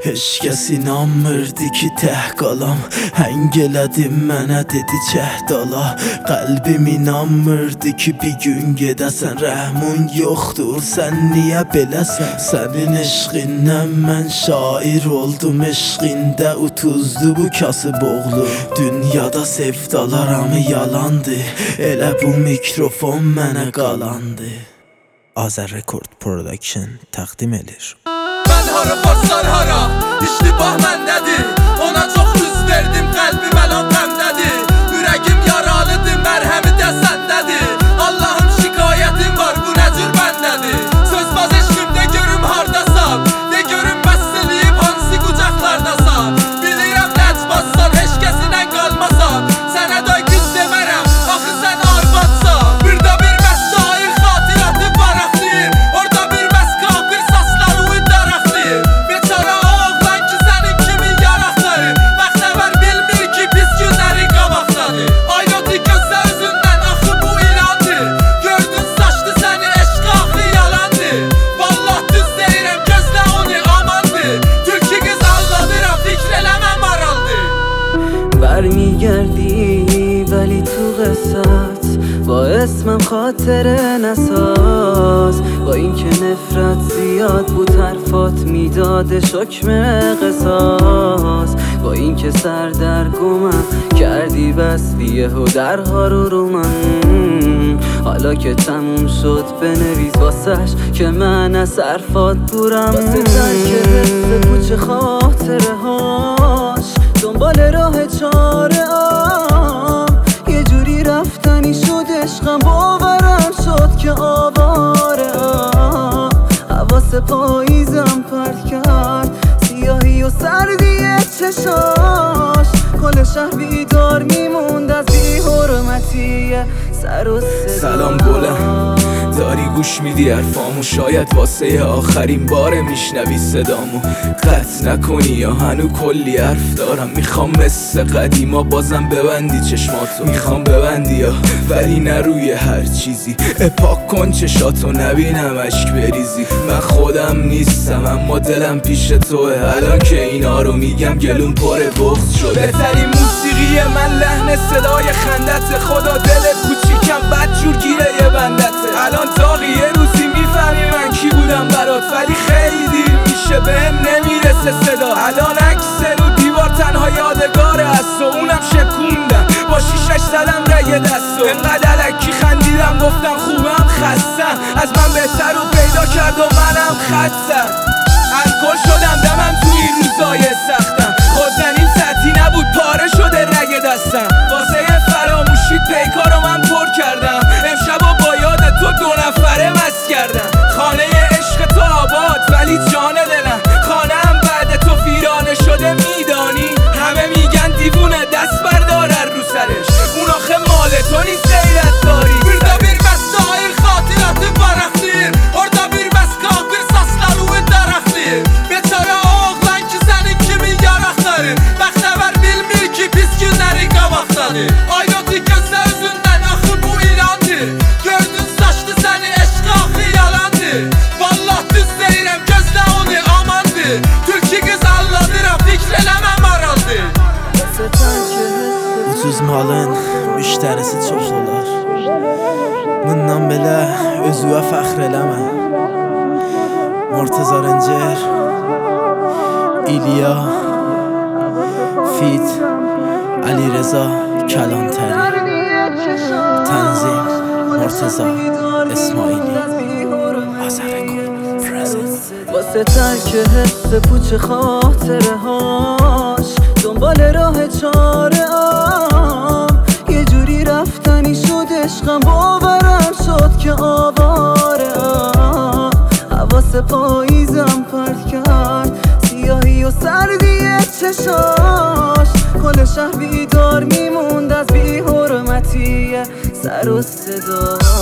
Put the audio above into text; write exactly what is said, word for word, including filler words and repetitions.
Heç kəs inanmırdı ki tək qalam. Həng elədim mənə dedi cəhd ala. Qəlbim inanmırdı ki bir gün gedəsən. Rəhmun yoxdur sən niyə beləsən? Sənin eşqindən mən şair oldum. Eşqində utuzdu bu kasıb oğlu. Dünyada sevdalar hamı yalandı. Elə bu mikrofon mənə qalandı. Azər Record Production təqdim edir. Mən hara basar hara, iştibah məndədir. Ona çox üz verdim, qəlbim əlan qəmdədir. Ürəgim yaralıdır, mərhəmi də səndədir. Allahım şikayətim var, bu nə cür bəndədir. Sözbaz eşqimdə görüm hardasan, de görüm bəstəliyib hansı qucaqlardasan. Bilirəm ləcbazsan, heç kəsinə qalmasan. Sənə də güz demərəm, axı sən arvadsan. Burada bir bəs şair xatiratı varaqlayır. Orada bir bəs kafir sasları uydaraqlayır. Beçara oğlan ki sənin kimi yaraqları. Bəxtəvər bilmir ki pis günləri qabaqladı. Aynoti gözlə özündən axı bu ilandır. Gördün saçdı səni eşq axı yalandı. Vallah düz deyirəm gözlə onu amandı. Türkü qız aldadıram fikr eləmə maraldı. برمیگردی ولی تو قصت با اسمم خاطره نساز. با اینکه نفرت زیاد بود حرفات میداده شکم قصاص. با اینکه سر در گمم کردی بستی و درها رو رو من. حالا که تموم شد بنویس واسش که من از حرفات دورم. واسه ترک حس پوچ خاطره هاش دنبال راه چاره ام. یه جوری رفتنی شد عشقم باورم شد که آواره ام. حواس پاییزم پرت کرد سیاهی و سردی چشاش. کل شهر بیدار میموند از بی حرمتی سر و صدا. سلام گلم داری گوش میدی حرفامو. شاید واسه آخرین باره میشنوی صدامو. قطع نکنی یا هنو کلی حرف دارم. میخوام مثل قدیما بازم ببندی چشماتو. میخوام ببندی یا ولی نه روی هر چیزی. اپاک کن چشاتو نبینم اشک بریزی. من خودم نیستم اما دلم پیش توه. الان که اینا رو میگم گلوم پر بغض شده. بهترین موسیقی من لحن صدای خندت. خدا دلت کوچیکم بد جور گیره یه بندته. الان داغی یه روزی میفهمی من کی بودم برات. ولی خیلی دیر میشه بهم نمیرسه صدا. الان عکس رو دیوار تنها یادگاره است و اونم شکوندم با شیشش زدم رگ دستو. انقدر الکی خندیدم گفتم خوبم خستم. از من بهتر رو پیدا کرد و منم خستم. الکل شدم دمم توی این روزای سختم. خودزنیم سطحی نبود پاره شده رگ دستم. واسه فراموشی پیکارو من پر کردم. امشب و با یاد تو دو نفره مست کردم. خانه عشق تو آباد ولی جان دلم. خانه هم بعد تو ویرانه شده میدانی. همه میگن دیوونه دست برداره رو سرش. اون آخه مال تو نیست غیرت داری. Burada bir bəs şair xatiratı varaqlayır. Orada bir bəs kafir sasları uydaraqlayır. Beçara oğlan ki sənin kimi yaraqları. Bəxtəvər bilmir ki pis günləri qabaqladı. Aynoti gözlə özündən axı bu ilandı. Gördün saçdı səni eşq axı yalandı. Vallah düz deyirəm gözlə onu amandı. Türkü qız aldadıram fikr eləmə maraldı. Ucuz malın müştərisi çox olar. Bundan belə özüvə fəxr eləmə. Murteza Rəncər, İlya, Fit, Ali Reza Kəlantəri. Tənzim Murteza İsmaili. Azər Record Present. واسه ترک حس پوچ خاطره هاش دنبال راه چاره ام. یه جوری رفتنی شد عشقم باورم شد که آواره ام. حواس پاییزم پرت کرد سیاهی و سردی چشاش. کل شهر بیدار میموند از بی حرمتی سر و صدا.